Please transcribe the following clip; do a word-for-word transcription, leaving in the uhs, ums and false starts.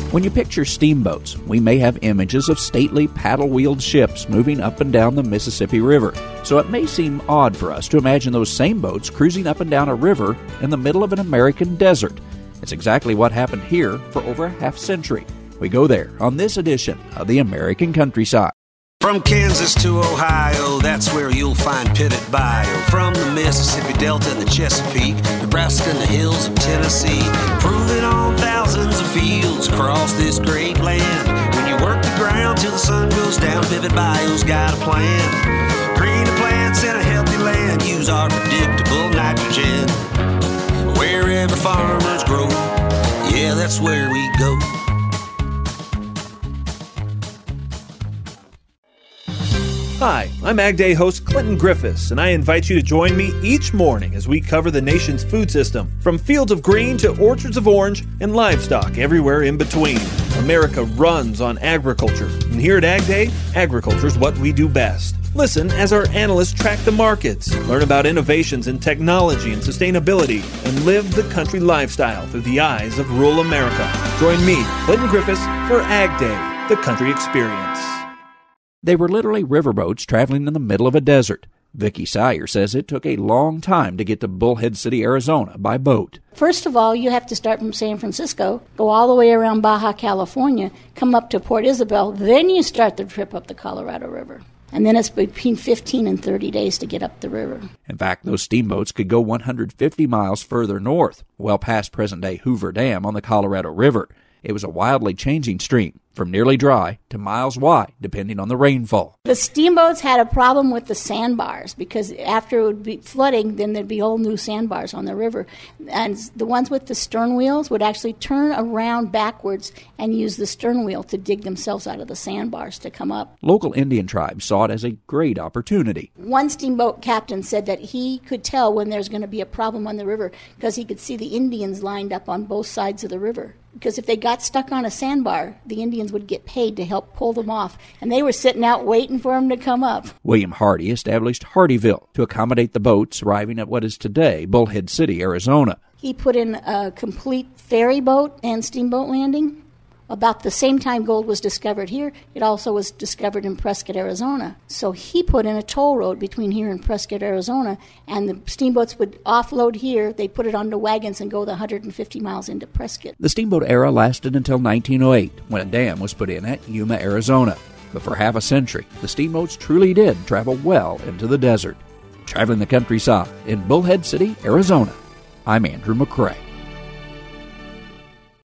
When you picture steamboats, we may have images of stately paddle-wheeled ships moving up and down the Mississippi River. So it may seem odd for us to imagine those same boats cruising up and down a river in the middle of an American desert. It's exactly what happened here for over a half century. We go there on this edition of the American Countryside. From Kansas to Ohio, that's where you'll find Pivot Bio. From the Mississippi Delta and the Chesapeake, Nebraska and the hills of Tennessee, proving on thousands of fields across this great land. When you work the ground till the sun goes down, Pivot Bio's got a plan. Greener plants and a healthy land, use our predictable nitrogen. Wherever farmers grow, yeah, that's where we go. Hi, I'm Ag Day host Clinton Griffiths, and I invite you to join me each morning as we cover the nation's food system, from fields of green to orchards of orange and livestock everywhere in between. America runs on agriculture, and here at Ag Day, agriculture is what we do best. Listen as our analysts track the markets, learn about innovations in technology and sustainability, and live the country lifestyle through the eyes of rural America. Join me, Clinton Griffiths, for Ag Day, the country experience. They were literally riverboats traveling in the middle of a desert. Vicki Sire says it took a long time to get to Bullhead City, Arizona by boat. First of all, you have to start from San Francisco, go all the way around Baja California, come up to Port Isabel, then you start the trip up the Colorado River. And then it's between fifteen and thirty days to get up the river. In fact, those steamboats could go one hundred fifty miles further north, well past present-day Hoover Dam on the Colorado River. It was a wildly changing stream, from nearly dry to miles wide, depending on the rainfall. The steamboats had a problem with the sandbars, because after it would be flooding, then there'd be whole new sandbars on the river. And the ones with the stern wheels would actually turn around backwards and use the stern wheel to dig themselves out of the sandbars to come up. Local Indian tribes saw it as a great opportunity. One steamboat captain said that he could tell when there's going to be a problem on the river because he could see the Indians lined up on both sides of the river. Because if they got stuck on a sandbar, the Indians would get paid to help pull them off. And they were sitting out waiting for them to come up. William Hardy established Hardyville to accommodate the boats arriving at what is today Bullhead City, Arizona. He put in a complete ferry boat and steamboat landing. About the same time gold was discovered here, it also was discovered in Prescott, Arizona. So he put in a toll road between here and Prescott, Arizona, and the steamboats would offload here, they put it onto wagons and go the one hundred fifty miles into Prescott. The steamboat era lasted until nineteen oh eight, when a dam was put in at Yuma, Arizona. But for half a century, the steamboats truly did travel well into the desert. Traveling the countryside in Bullhead City, Arizona, I'm Andrew McCrae.